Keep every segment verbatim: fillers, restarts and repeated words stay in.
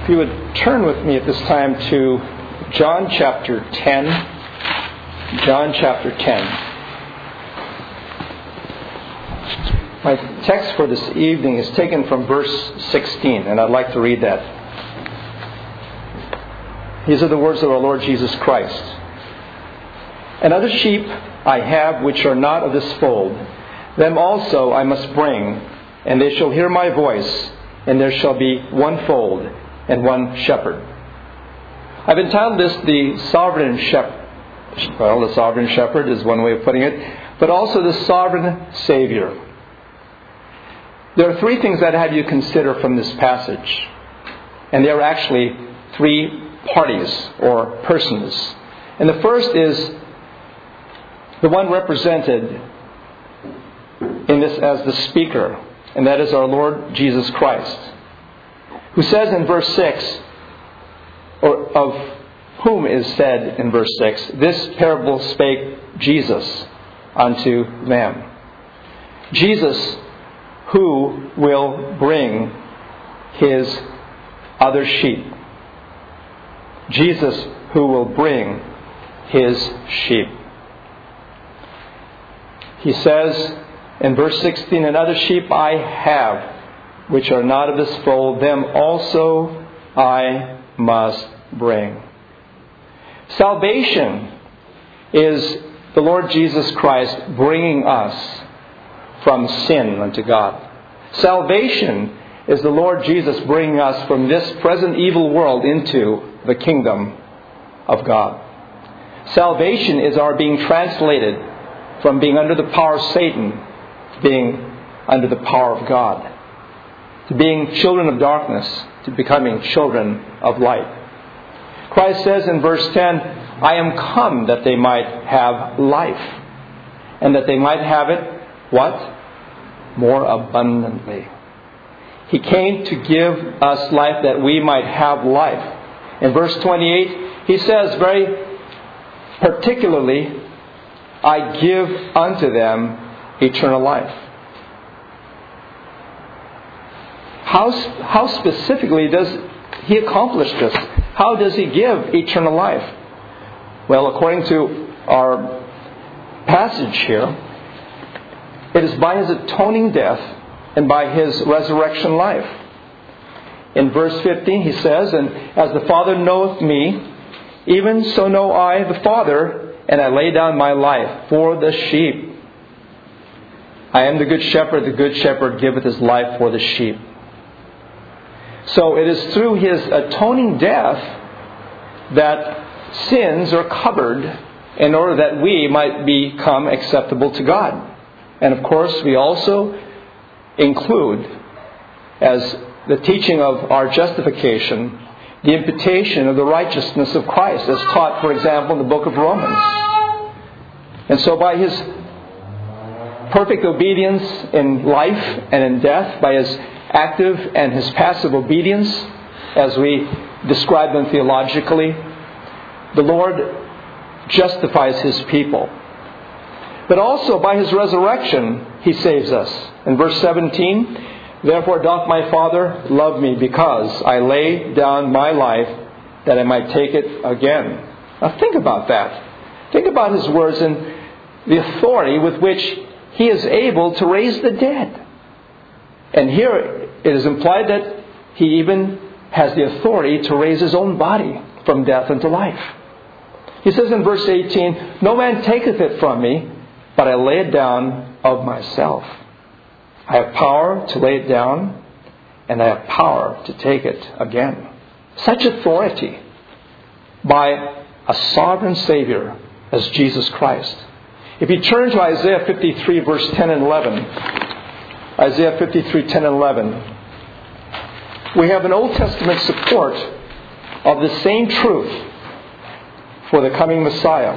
If you would turn with me at this time to John chapter ten. John chapter ten. My text for this evening is taken from verse sixteen, and I'd like to read that. These are the words of our Lord Jesus Christ. "And other sheep I have which are not of this fold. Them also I must bring, and they shall hear my voice, and there shall be one fold and one shepherd." I've entitled this the Sovereign Shepherd. Well, the Sovereign Shepherd is one way of putting it, but also the Sovereign Savior. There are three things I'd have you consider from this passage. And they are actually three parties or persons. And the first is the one represented in this as the speaker, and that is our Lord Jesus Christ, who says in verse six, or of whom is said in verse six, "This parable spake Jesus unto them." Jesus, who will bring his other sheep. Jesus, who will bring his sheep. He says in verse sixteen, "And other sheep I have, which are not of this fold, them also I must bring." Salvation is the Lord Jesus Christ bringing us from sin unto God. Salvation is the Lord Jesus bringing us from this present evil world into the kingdom of God. Salvation is our being translated from being under the power of Satan to being under the power of God, to being children of darkness to becoming children of light. Christ says in verse ten, "I am come that they might have life, and that they might have it," what? "More abundantly." He came to give us life that we might have life. In verse twenty-eight, he says very particularly, "I give unto them eternal life." How, how specifically does he accomplish this? How does he give eternal life? Well, according to our passage here, it is by his atoning death and by his resurrection life. In verse fifteen he says, "And as the Father knoweth me, even so know I the Father, and I lay down my life for the sheep. I am the good shepherd, the good shepherd giveth his life for the sheep." So it is through his atoning death that sins are covered in order that we might become acceptable to God. And of course, we also include, as the teaching of our justification, the imputation of the righteousness of Christ, as taught, for example, in the book of Romans. And so by his perfect obedience in life and in death, by his active and his passive obedience, as we describe them theologically, the Lord justifies his people. But also by his resurrection, he saves us. In verse seventeen, "Therefore doth my Father love me, because I lay down my life, that I might take it again." Now think about that. Think about his words and the authority with which he is able to raise the dead. And here it is implied that he even has the authority to raise his own body from death unto life. He says in verse eighteen, "No man taketh it from me, but I lay it down of myself." I have power to lay it down, and I have power to take it again. Such authority by a sovereign Savior as Jesus Christ. If you turn to Isaiah fifty-three, verse ten and eleven, Isaiah fifty-three, ten and eleven, we have an Old Testament support of the same truth for the coming Messiah.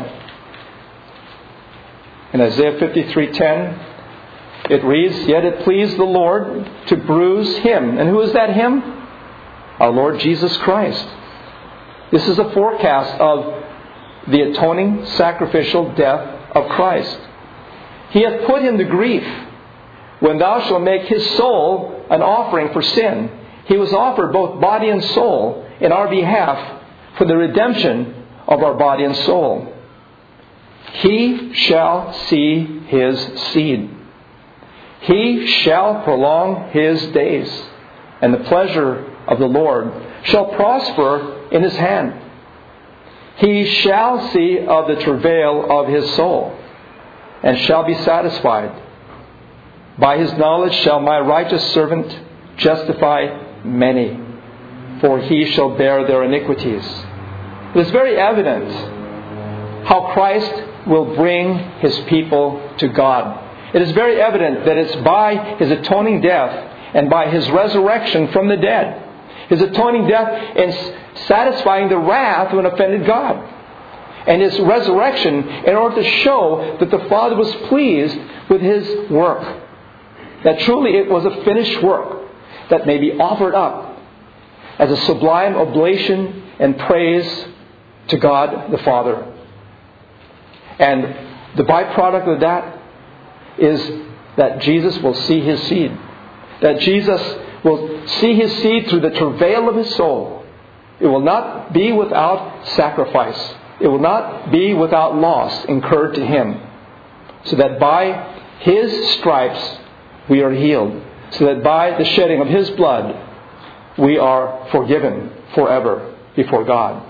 In Isaiah fifty-three, ten, it reads, "Yet it pleased the Lord to bruise him." And who is that him? Our Lord Jesus Christ. This is a forecast of the atoning sacrificial death of Christ. "He hath put him to grief. When thou shalt make his soul an offering for sin, He was offered both body and soul in our behalf for the redemption of our body and soul. He shall see his seed. He shall prolong his days, and the pleasure of the Lord shall prosper in his hand. He shall see of the travail of his soul, and shall be satisfied. By his knowledge shall my righteous servant justify many, for he shall bear their iniquities. It is very evident how Christ will bring his people to God. It is very evident that it's by his atoning death and by his resurrection from the dead. His atoning death in satisfying the wrath of an offended God. And his resurrection in order to show that the Father was pleased with his work. That truly it was a finished work that may be offered up as a sublime oblation and praise to God the Father. And the byproduct of that is that Jesus will see his seed. That Jesus will see his seed through the travail of his soul. It will not be without sacrifice. It will not be without loss incurred to him. So that by his stripes we are healed. So that by the shedding of his blood we are forgiven forever before God.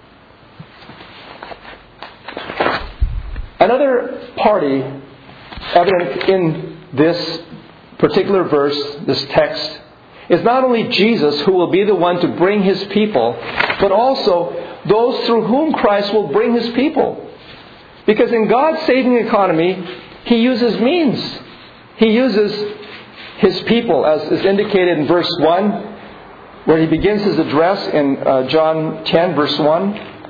Another party evident in this particular verse, this text, is not only Jesus who will be the one to bring his people, but also those through whom Christ will bring his people. Because in God's saving economy, he uses means. He uses his people, as is indicated in verse one, where he begins his address in uh, John ten, verse one,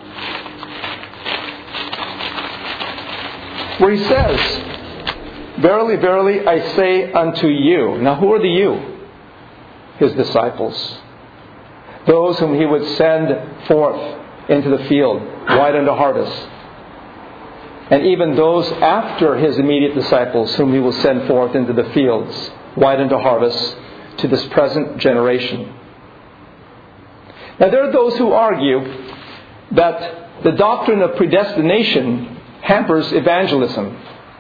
where he says, "Verily, verily, I say unto you." Now, who are the you? His disciples. Those whom he would send forth into the field, white unto harvest. And even those after his immediate disciples whom he will send forth into the fields, white unto harvest, to this present generation. Now, there are those who argue that the doctrine of predestination hampers evangelism.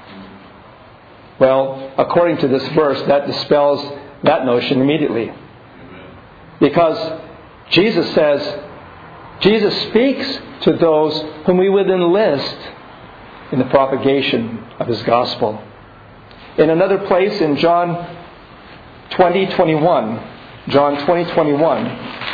Well, according to this verse, that dispels that notion immediately. Because Jesus says, Jesus speaks to those whom we would enlist in the propagation of his gospel. In another place, in John twenty twenty-one, John twenty twenty-one,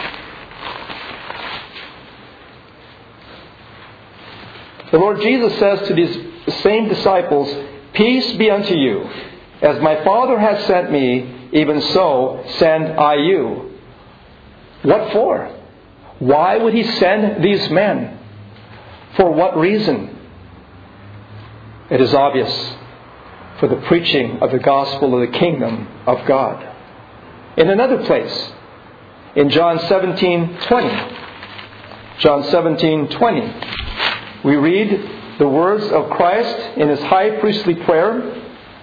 the Lord Jesus says to these same disciples, "Peace be unto you. As my Father has sent me, even so send I you." What for? Why would he send these men? For what reason? It is obvious. For the preaching of the gospel of the kingdom of God. In another place, in John seventeen twenty, John seventeen twenty, we read the words of Christ in his high priestly prayer.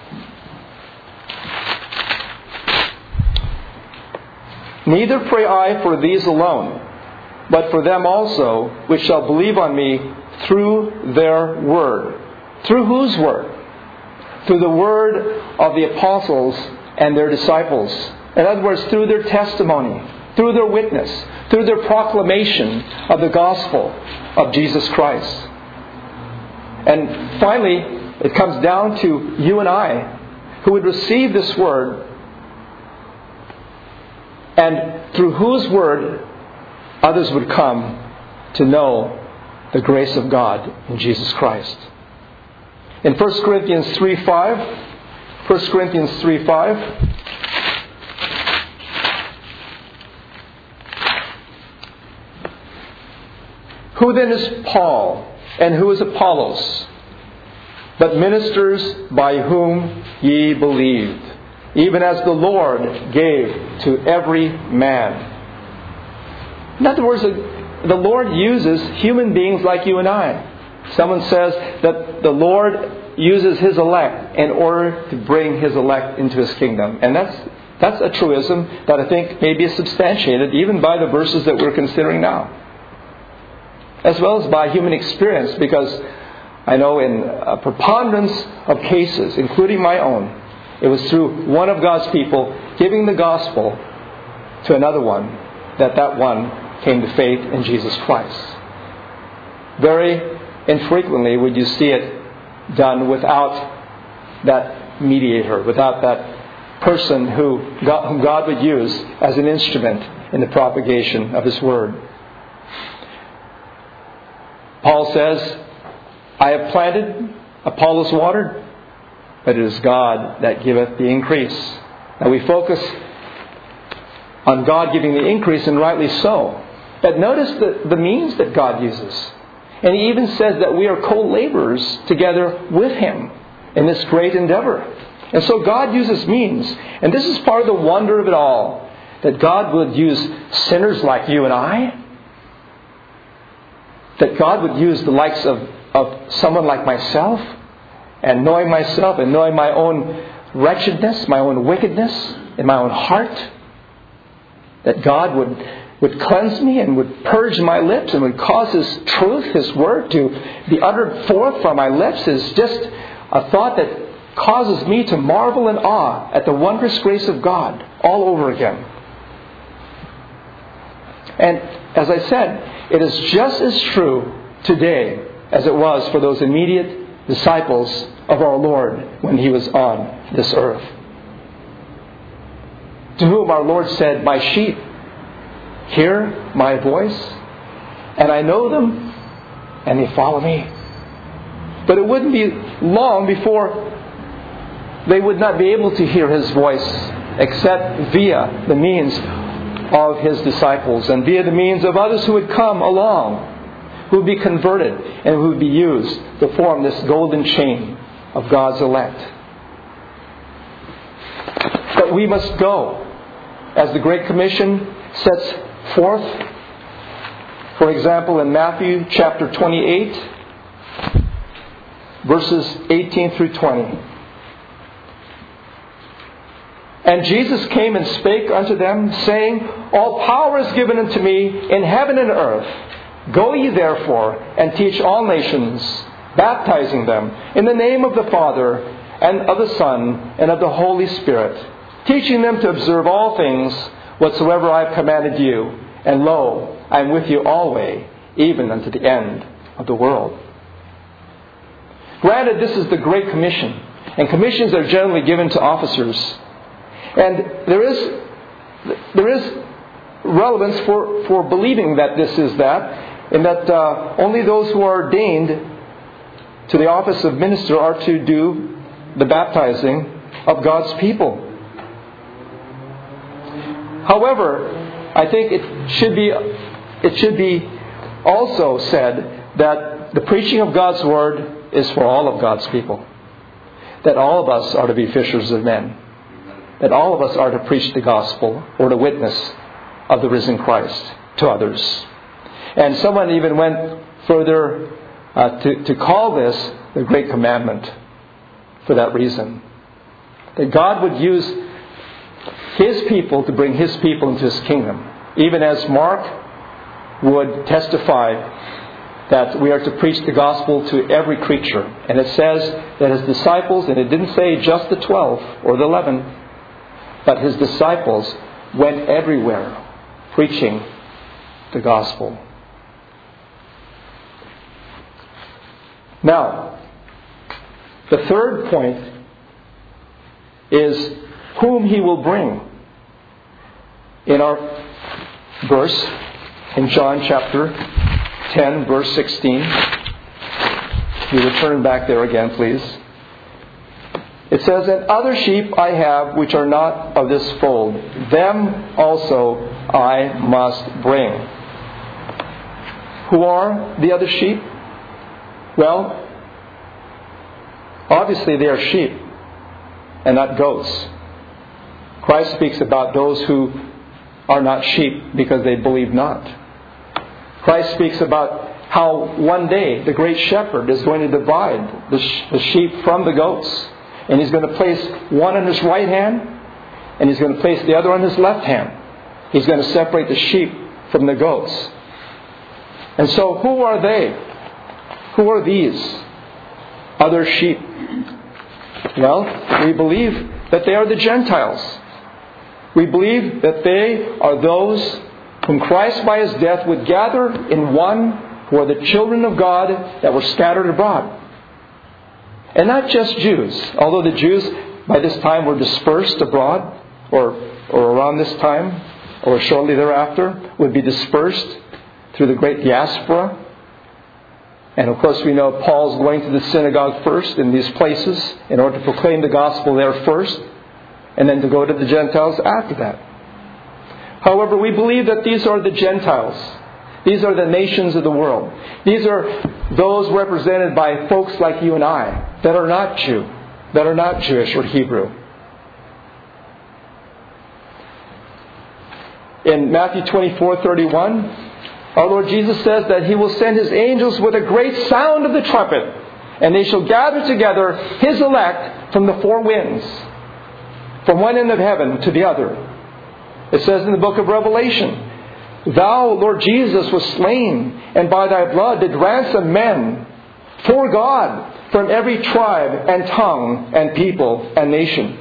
"Neither pray I for these alone, but for them also which shall believe on me through their word." Through whose word? Through the word of the apostles and their disciples. In other words, through their testimony, through their witness, through their proclamation of the gospel of Jesus Christ. And finally, it comes down to you and I, who would receive this word, and through whose word others would come to know the grace of God in Jesus Christ. In First Corinthians three five, First Corinthians three five, "Who then is Paul, and who is Apollos, but ministers by whom ye believed, even as the Lord gave to every man." In other words, the Lord uses human beings like you and I. Someone says that the Lord uses his elect in order to bring his elect into his kingdom. And that's That's a truism that I think maybe is substantiated even by the verses that we're considering now, as well as by human experience, because I know in a preponderance of cases, including my own, it was through one of God's people giving the gospel to another one that that one came to faith in Jesus Christ. Very infrequently would you see it done without that mediator, without that person who God, whom God would use as an instrument in the propagation of His Word. Paul says, I have planted, Apollos watered, but it is God that giveth the increase. Now we focus on God giving the increase, and rightly so. But notice the, the means that God uses. And He even says that we are co-laborers together with Him in this great endeavor. And so God uses means. And this is part of the wonder of it all, that God would use sinners like you and I. That God would use the likes of, of someone like myself, and knowing myself and knowing my own wretchedness, my own wickedness in my own heart, that God would, would cleanse me and would purge my lips and would cause His truth, His Word to be uttered forth from my lips is just a thought that causes me to marvel in awe at the wondrous grace of God all over again. And as I said, it is just as true today as it was for those immediate disciples of our Lord when He was on this earth, to whom our Lord said, my sheep hear my voice, and I know them, and they follow me. But it wouldn't be long before they would not be able to hear His voice except via the means of His disciples and via the means of others who would come along, who would be converted and who would be used to form this golden chain of God's elect. But we must go, as the Great Commission sets forth. For example, in Matthew chapter twenty-eight, verses eighteen through twenty. And Jesus came and spake unto them, saying, all power is given unto me in heaven and earth. Go ye therefore and teach all nations, baptizing them in the name of the Father and of the Son and of the Holy Spirit, teaching them to observe all things whatsoever I have commanded you. And lo, I am with you always, even unto the end of the world. Granted, this is the Great Commission, and commissions are generally given to officers. And there is there is relevance for, for believing that this is that, in that uh, only those who are ordained to the office of minister are to do the baptizing of God's people. However, I think it should be it should be also said that the preaching of God's Word is for all of God's people. That all of us are to be fishers of men. That all of us are to preach the gospel or to witness of the risen Christ to others. And someone even went further uh, to, to call this the Great Commandment for that reason. That God would use His people to bring His people into His kingdom. Even as Mark would testify that we are to preach the gospel to every creature. And it says that His disciples, and it didn't say just the twelve or the eleven, but His disciples went everywhere preaching the gospel. Now, the third point is whom He will bring. In our verse, in John chapter ten, verse sixteen, you return back there again, please. It says, and other sheep I have which are not of this fold. Them also I must bring. Who are the other sheep? Well, obviously they are sheep and not goats. Christ speaks about those who are not sheep because they believe not. Christ speaks about how one day the great shepherd is going to divide the, sh- the sheep from the goats. And He's going to place one on His right hand and He's going to place the other on His left hand. He's going to separate the sheep from the goats. And so who are they? Who are these other sheep? Well, we believe that they are the Gentiles. We believe that they are those whom Christ by His death would gather in one, who are the children of God that were scattered abroad. And not just Jews, although the Jews by this time were dispersed abroad, or, or around this time, or shortly thereafter, would be dispersed through the great diaspora. And of course we know Paul's going to the synagogue first in these places in order to proclaim the gospel there first, and then to go to the Gentiles after that. However, we believe that these are the Gentiles. These are the nations of the world. These are those represented by folks like you and I that are not Jew, that are not Jewish or Hebrew. In Matthew twenty-four thirty-one, our Lord Jesus says that He will send His angels with a great sound of the trumpet, and they shall gather together His elect from the four winds, from one end of heaven to the other. It says in the book of Revelation, Thou, Lord Jesus, was slain, and by Thy blood did ransom men for God from every tribe and tongue and people and nation.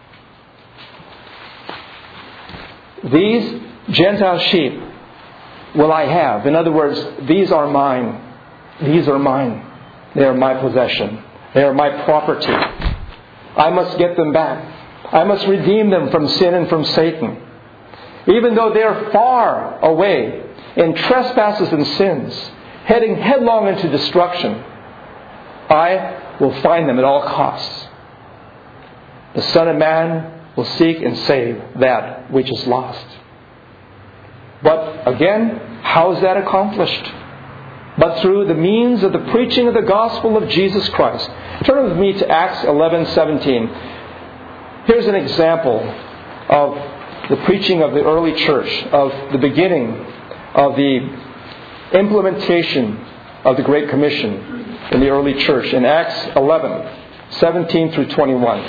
These Gentile sheep will I have. In other words, these are mine. These are mine. They are my possession. They are my property. I must get them back. I must redeem them from sin and from Satan. Even though they are far away in trespasses and sins, heading headlong into destruction, I will find them at all costs. The Son of Man will seek and save that which is lost. But again, how is that accomplished? But through the means of the preaching of the gospel of Jesus Christ. Turn with me to Acts eleven seventeen. Here's an example of the preaching of the early church, of the beginning of the implementation of the Great Commission in the early church. In Acts eleven seventeen through twenty-one.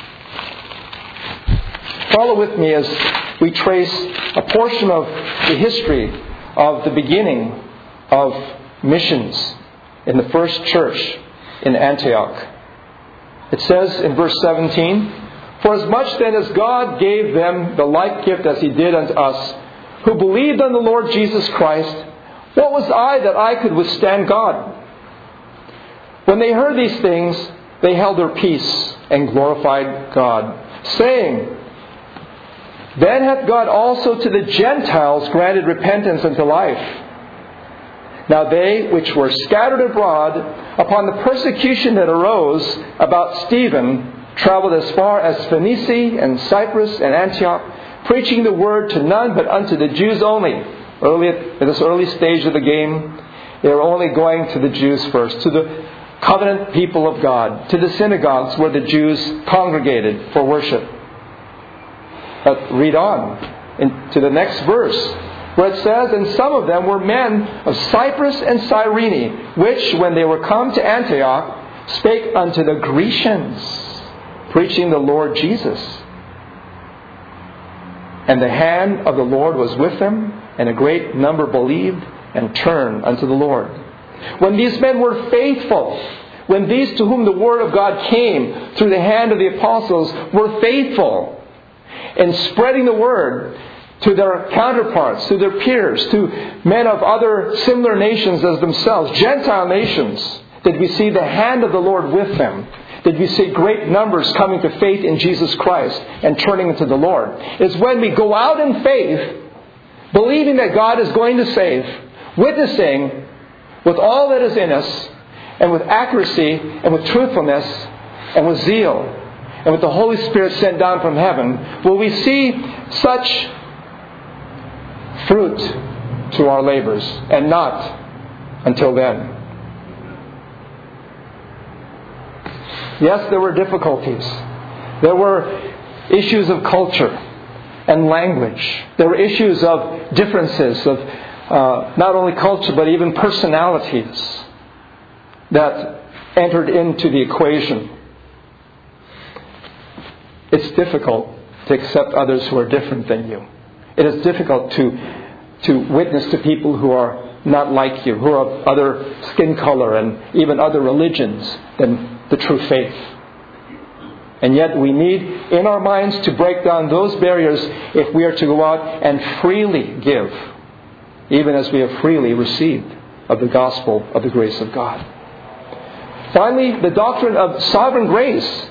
Follow with me as we trace a portion of the history of the beginning of missions in the first church in Antioch. It says in verse seventeen, For as much then as God gave them the like gift as He did unto us, who believed on the Lord Jesus Christ, what was I that I could withstand God? When they heard these things, they held their peace and glorified God, saying, Then hath God also to the Gentiles granted repentance unto life. Now they which were scattered abroad upon the persecution that arose about Stephen traveled as far as Phoenicia and Cyprus and Antioch, preaching the word to none but unto the Jews only. Early at this early stage of the game, they were only going to the Jews first, to the covenant people of God, to the synagogues where the Jews congregated for worship. But read on into the next verse, where it says, And some of them were men of Cyprus and Cyrene, which, when they were come to Antioch, spake unto the Grecians, preaching the Lord Jesus. And the hand of the Lord was with them, and a great number believed and turned unto the Lord. When these men were faithful, when these to whom the word of God came through the hand of the apostles were faithful in spreading the word to their counterparts, to their peers, to men of other similar nations as themselves, Gentile nations, did we see the hand of the Lord with them? Did we see great numbers coming to faith in Jesus Christ and turning into the Lord? It's when we go out in faith, believing that God is going to save, witnessing with all that is in us, and with accuracy, and with truthfulness, and with zeal, and with the Holy Spirit sent down from heaven, will we see such fruit to our labors, and not until then. Yes, there were difficulties. There were issues of culture and language. There were issues of differences of uh, not only culture but even personalities that entered into the equation. It's difficult to accept others who are different than you. It is difficult to to witness to people who are not like you, who are of other skin color and even other religions than the true faith. And yet we need in our minds to break down those barriers if we are to go out and freely give, even as we have freely received of the gospel of the grace of God. Finally, the doctrine of sovereign grace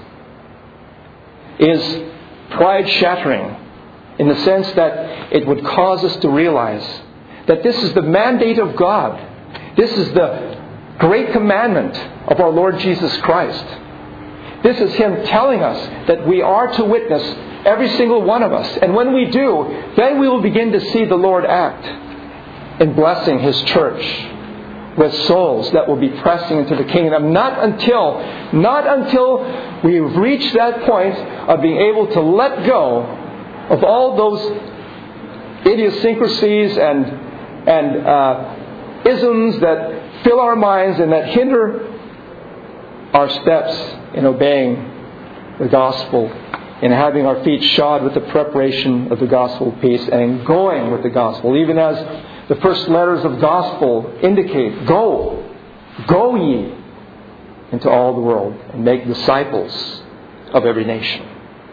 is pride-shattering in the sense that it would cause us to realize that this is the mandate of God. This is the great commandment of our Lord Jesus Christ. This is Him telling us that we are to witness, every single one of us. And when we do, then we will begin to see the Lord act in blessing His church with souls that will be pressing into the kingdom. Not until, not until we've reached that point of being able to let go of all those idiosyncrasies and and uh, isms that fill our minds and that hinder our steps in obeying the gospel, in having our feet shod with the preparation of the gospel of peace, and in going with the gospel. Even as the first letters of gospel indicate, go, go ye into all the world and make disciples of every nation.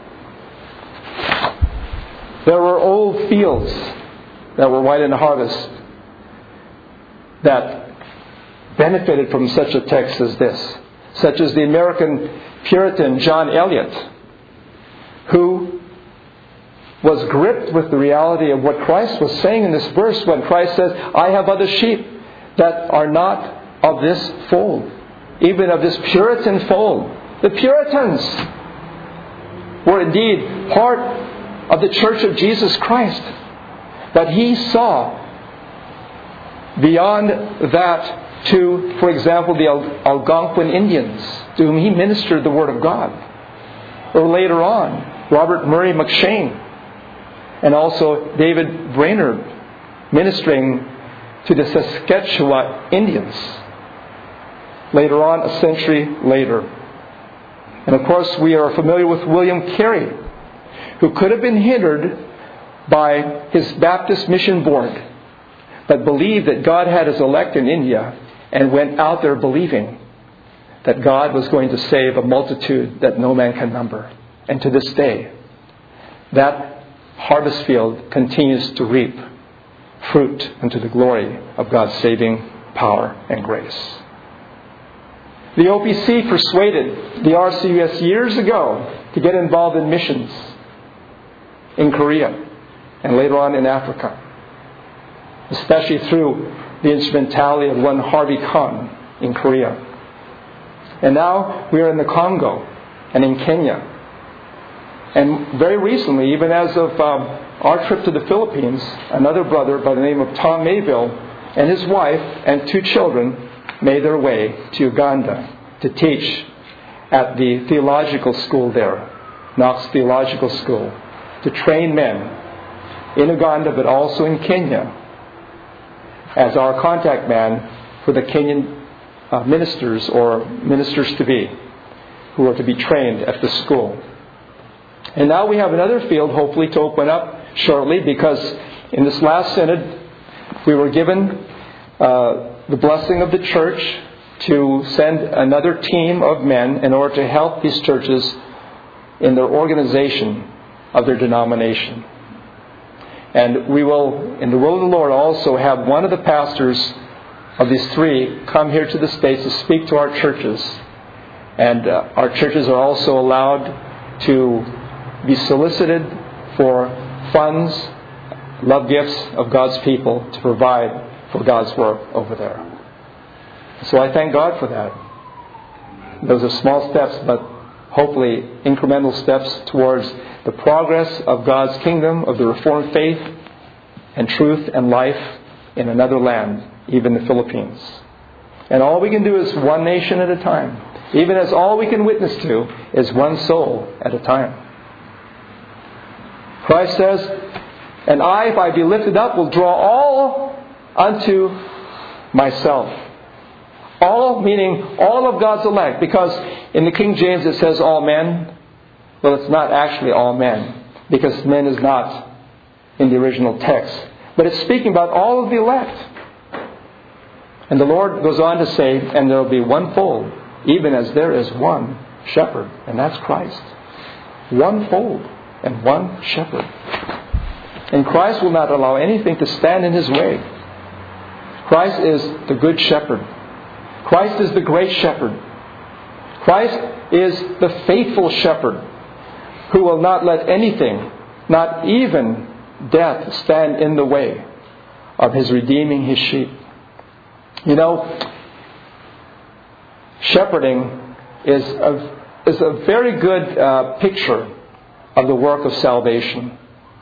There were old fields that were white in harvest that benefited from such a text as this, such as the American Puritan John Eliot, who was gripped with the reality of what Christ was saying in this verse when Christ says, I have other sheep that are not of this fold, even of this Puritan fold. The Puritans were indeed part of the Church of Jesus Christ. But he saw beyond that to, for example, the Algonquin Indians, to whom he ministered the Word of God. Or later on, Robert Murray McShane, and also David Brainerd, ministering to the Saskatchewan Indians. Later on, a century later. And of course, we are familiar with William Carey, who could have been hindered by his Baptist mission board, but believed that God had His elect in India and went out there believing that God was going to save a multitude that no man can number. And to this day, that harvest field continues to reap fruit unto the glory of God's saving power and grace. The O P C persuaded the R C U S years ago to get involved in missions in Korea and later on in Africa, especially through the instrumentality of one Harvey Kahn in Korea. And now we are in the Congo and in Kenya. And very recently, even as of um, our trip to the Philippines, another brother by the name of Tom Mayville and his wife and two children made their way to Uganda to teach at the theological school there, Knox Theological School, to train men in Uganda but also in Kenya as our contact man for the Kenyan uh, ministers or ministers-to-be who are to be trained at the school. And now we have another field hopefully to open up shortly, because in this last synod we were given uh, the blessing of the church to send another team of men in order to help these churches in their organization of their denomination. And we will, in the will of the Lord, also have one of the pastors of these three come here to the States to speak to our churches. And uh, our churches are also allowed to be solicited for funds, love gifts of God's people to provide for God's work over there. So I thank God for that. Those are small steps, but hopefully incremental steps towards the progress of God's kingdom, of the Reformed faith and truth and life in another land, even the Philippines. And all we can do is one nation at a time, even as all we can witness to is one soul at a time. Christ says, and I, if I be lifted up, will draw all unto myself. All meaning all of God's elect, because in the King James it says all men. Well, it's not actually all men. because men is not in the original text. But it's speaking about all of the elect. And the Lord goes on to say, and there will be one fold, even as there is one shepherd, and that's Christ. One fold and one shepherd. And Christ will not allow anything to stand in His way. Christ is the good shepherd. Christ is the great shepherd. Christ is the faithful shepherd who will not let anything, not even death, stand in the way of His redeeming His sheep. You know, shepherding is a, is a very good uh, picture of the work of salvation.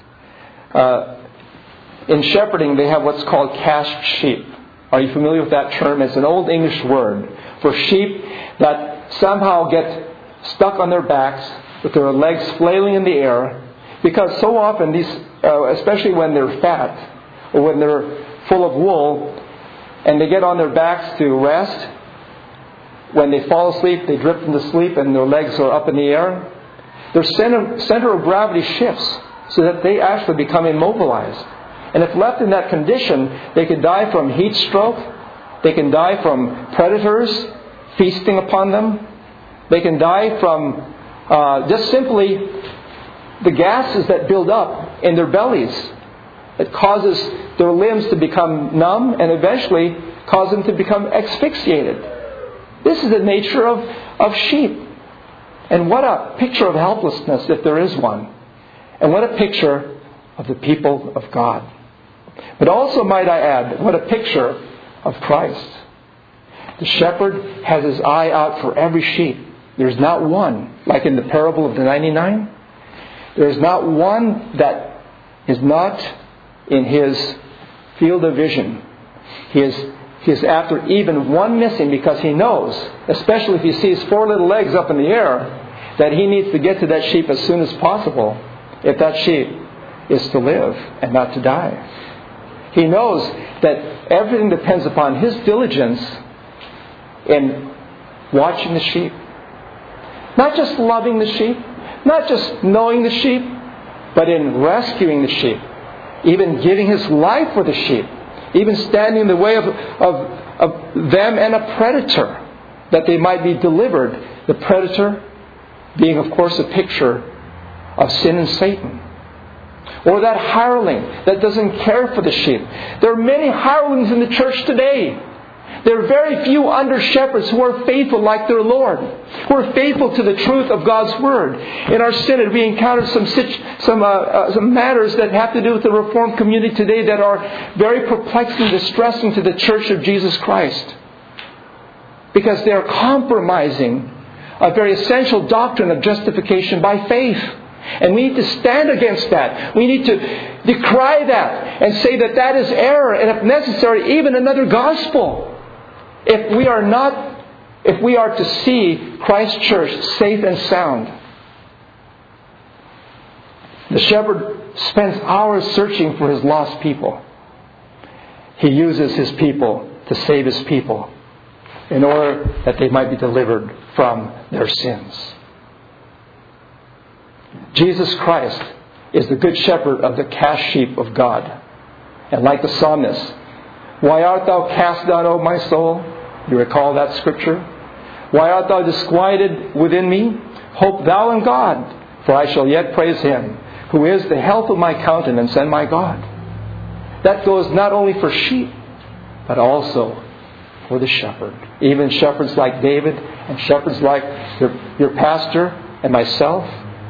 Uh, in shepherding, they have what's called cast sheep. Are you familiar with that term? It's an old English word for sheep that somehow get stuck on their backs with their legs flailing in the air, because so often these, uh, especially when they're fat or when they're full of wool, and they get on their backs to rest, when they fall asleep, they drift into sleep and their legs are up in the air. Their center, center of gravity shifts so that they actually become immobilized. And if left in that condition, they could die from heat stroke. They can die from predators feasting upon them. They can die from uh, just simply the gases that build up in their bellies. It causes their limbs to become numb and eventually cause them to become asphyxiated. This is the nature of, of sheep. And what a picture of helplessness, if there is one. And what a picture of the people of God. But also, might I add, what a picture of Christ. The shepherd has his eye out for every sheep. There's not one, like in the parable of the ninety-nine. There's not one that is not in his field of vision. He is, he is after even one missing, because he knows, especially if he sees four little legs up in the air, that he needs to get to that sheep as soon as possible if that sheep is to live and not to die. He knows that everything depends upon his diligence in watching the sheep. Not just loving the sheep, not just knowing the sheep, but in rescuing the sheep. Even giving his life for the sheep. Even standing in the way of, of, of them and a predator, that they might be delivered. The predator being, of course, a picture of sin and Satan. Or that hireling that doesn't care for the sheep. There are many hirelings in the church today. There are very few under shepherds who are faithful like their Lord, who are faithful to the truth of God's Word. In our synod, we encountered some some, uh, uh, some matters that have to do with the Reformed community today that are very perplexing and distressing to the Church of Jesus Christ, because they are compromising a very essential doctrine of justification by faith. And we need to stand against that. We need to decry that and say that that is error, and if necessary, even another gospel. If we are not, if we are to see Christ's church safe and sound. The shepherd spends hours searching for his lost people. He uses his people to save his people in order that they might be delivered from their sins. Jesus Christ is the good shepherd of the cast sheep of God. And like the psalmist, why art thou cast down, O my soul? You recall that scripture? Why art thou disquieted within me? Hope thou in God, for I shall yet praise Him, who is the health of my countenance and my God. That goes not only for sheep, but also for the shepherd. Even shepherds like David and shepherds like your, your pastor and myself.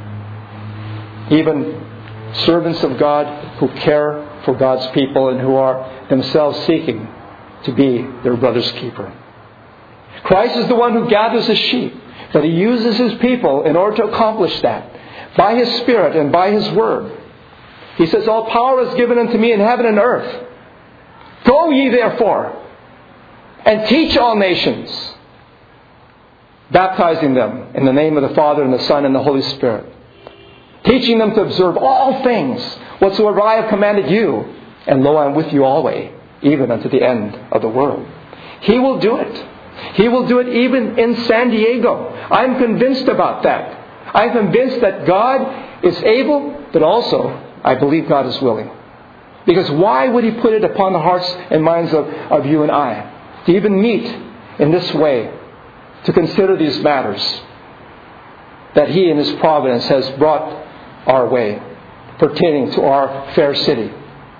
Even servants of God who care for God's people and who are themselves seeking to be their brother's keeper. Christ is the one who gathers His sheep, but He uses His people in order to accomplish that by His Spirit and by His Word. He says, all power is given unto me in heaven and earth. Go ye therefore and teach all nations, baptizing them in the name of the Father and the Son and the Holy Spirit, teaching them to observe all things whatsoever I have commanded you, and lo, I am with you always, even unto the end of the world. He will do it. He will do it even in San Diego. I'm convinced about that. I'm convinced that God is able but also I believe God is willing. Because why would He put it upon the hearts and minds of, of you and I to even meet in this way, to consider these matters that He in His providence has brought our way pertaining to our fair city?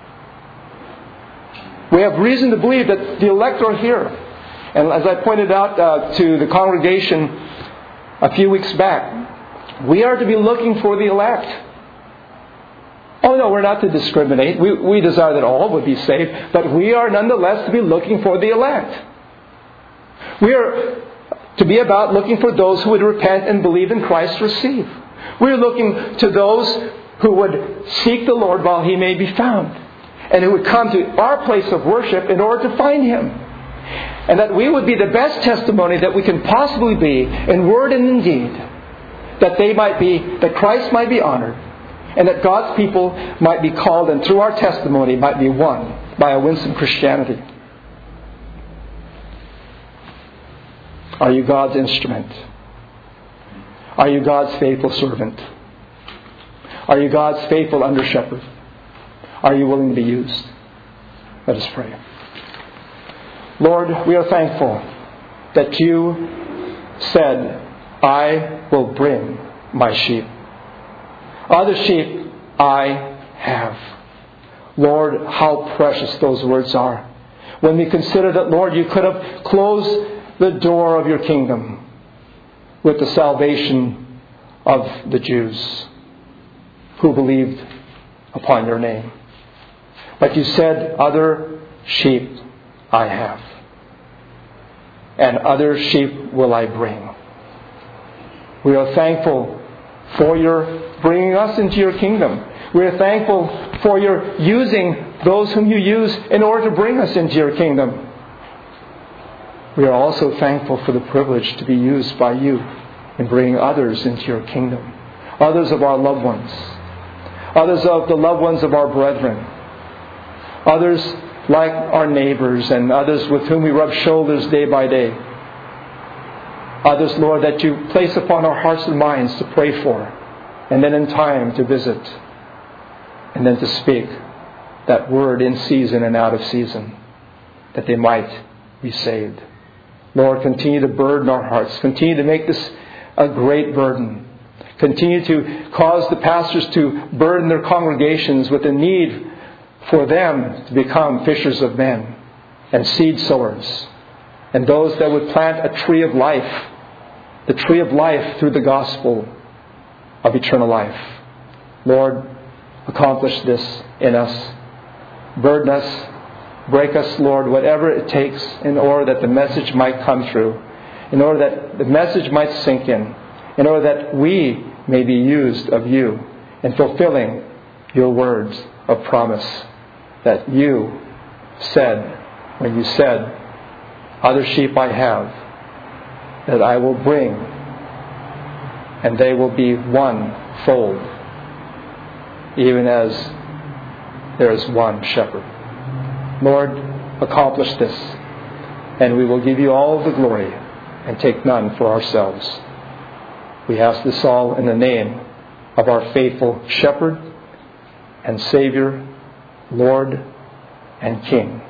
We have reason to believe that the elect are here. And as I pointed out uh, to the congregation a few weeks back, we are to be looking for the elect. Oh no, we're not to discriminate. We, we desire that all would be saved, but we are nonetheless to be looking for the elect. We are to be about looking for those who would repent and believe in Christ, receive. We are looking to those who would seek the Lord while He may be found, and who would come to our place of worship in order to find Him. And that we would be the best testimony that we can possibly be in word and in deed, that they might be, that Christ might be honored, and that God's people might be called, and through our testimony might be won by a winsome Christianity. Are you God's instrument? Are you God's faithful servant? Are you God's faithful under-shepherd? Are you willing to be used? Let us pray. Lord, we are thankful that You said, I will bring my sheep. Other sheep I have. Lord, how precious those words are. When we consider that, Lord, You could have closed the door of Your kingdom with the salvation of the Jews who believed upon Your name. But You said, other sheep I have, and other sheep will I bring. We are thankful for Your bringing us into Your kingdom. We are thankful for Your using those whom You use in order to bring us into Your kingdom. We are also thankful for the privilege to be used by You in bringing others into Your kingdom. Others of our loved ones. Others of the loved ones of our brethren. Others like our neighbors and others with whom we rub shoulders day by day. Others, Lord, that You place upon our hearts and minds to pray for, and then in time to visit, and then to speak that word in season and out of season, that they might be saved. Lord, continue to burden our hearts. Continue to make this a great burden. Continue to cause the pastors to burden their congregations with the need for them to become fishers of men and seed sowers, and those that would plant a tree of life, the tree of life through the gospel of eternal life. Lord, accomplish this in us. Burden us. Break us, Lord, whatever it takes in order that the message might come through, in order that the message might sink in, in order that we may be used of You in fulfilling Your words of promise that You said when You said, other sheep I have, that I will bring, and they will be one fold, even as there is one shepherd. Lord, accomplish this, and we will give You all the glory and take none for ourselves. We ask this all in the name of our faithful shepherd and Savior, Lord and King,